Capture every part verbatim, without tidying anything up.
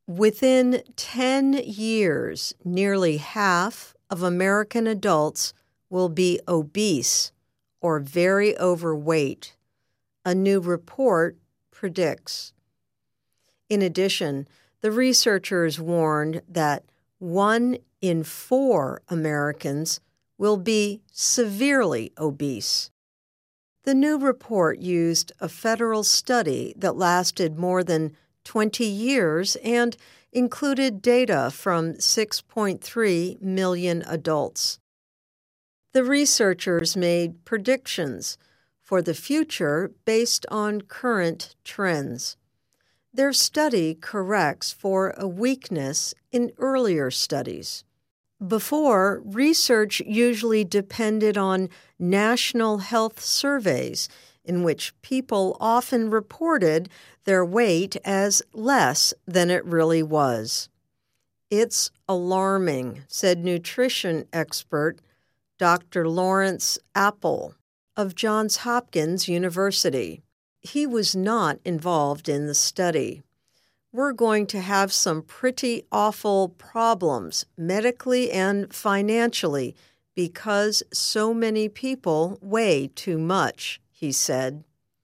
Within ten years, nearly half of American adults will be obese or very overweight, a new report predicts. In addition, the researchers warned that one in four Americans will be severely obese. The new report used a federal study that lasted more than twenty years and included data from six point three million adults. The researchers made predictions for the future based on current trends. Their study corrects for a weakness in earlier studies. Before, research usually depended on national health surveys in which people often reported their weight as less than it really was. It's alarming, said nutrition expert Doctor Lawrence Apple of Johns Hopkins University. He was not involved in the study. We're going to have some pretty awful problems medically and financially because so many people weigh too much, he said.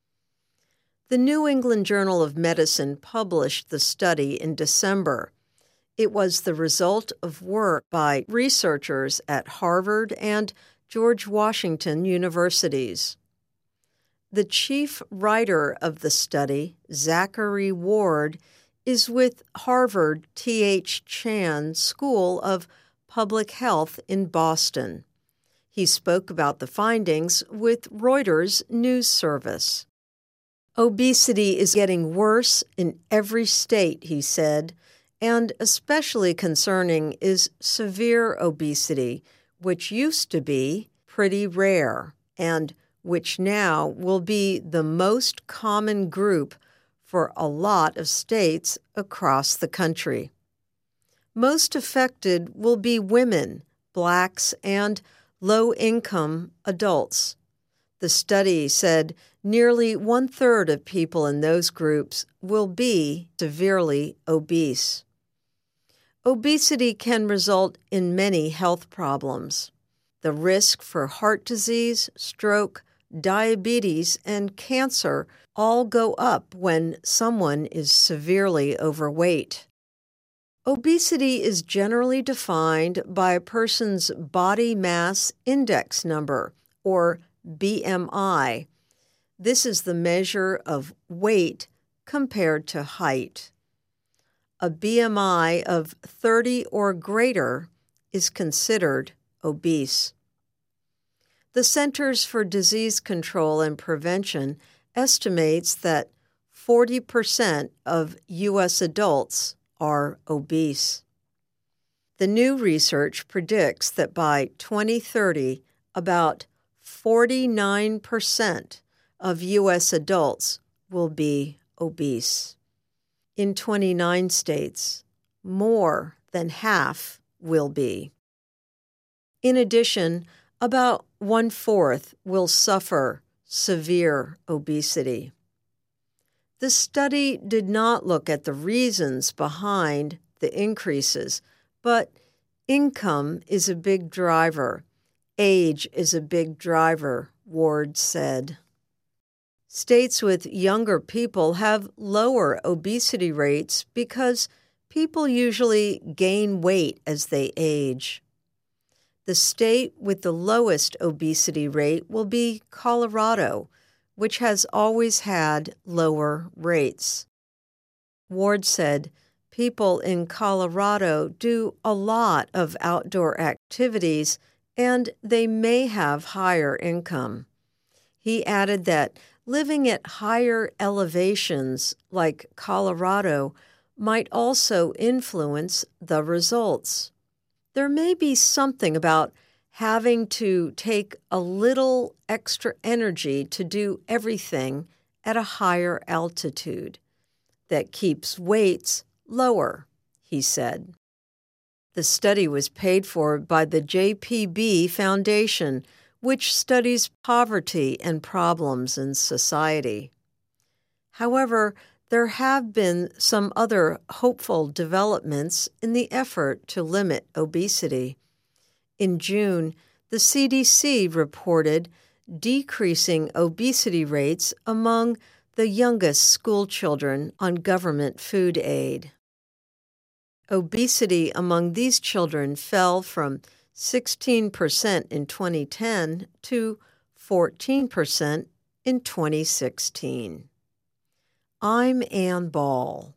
The New England Journal of Medicine published the study in December. It was the result of work by researchers at Harvard and George Washington universities. The chief writer of the study, Zachary Ward, is with Harvard T H Chan School of Public Health in Boston. He spoke about the findings with Reuters news service. Obesity is getting worse in every state, he said, and especially concerning is severe obesity, which used to be pretty rare and which now will be the most common group for a lot of states across the country. Most affected will be women, blacks, and low-income adults. The study said nearly one-third of people in those groups will be severely obese. Obesity can result in many health problems. The risk for heart disease, stroke, diabetes, and cancer all go up when someone is severely overweight. Obesity is generally defined by a person's body mass index number, or B M I. This is the measure of weight compared to height. A B M I of thirty or greater is considered obese. The Centers for Disease Control and Prevention estimates that forty percent of U S adults are obese. The new research predicts that by twenty thirty, about forty-nine percent of U S adults will be obese. In twenty-nine states, more than half will be. In addition, about one-fourth will suffer severe obesity. The study did not look at the reasons behind the increases, but income is a big driver. Age is a big driver, Ward said. States with younger people have lower obesity rates because people usually gain weight as they age. The state with the lowest obesity rate will be Colorado, which has always had lower rates. Ward said people in Colorado do a lot of outdoor activities and they may have higher income. He added that living at higher elevations like Colorado might also influence the results. There may be something about having to take a little extra energy to do everything at a higher altitude that keeps weights lower, he said. The study was paid for by the J P B Foundation, which studies poverty and problems in society. However, There have been some other hopeful developments in the effort to limit obesity. In June, the C D C reported decreasing obesity rates among the youngest school children on government food aid. Obesity among these children fell from sixteen percent in twenty ten to fourteen percent in twenty sixteen. I'm Ann Ball.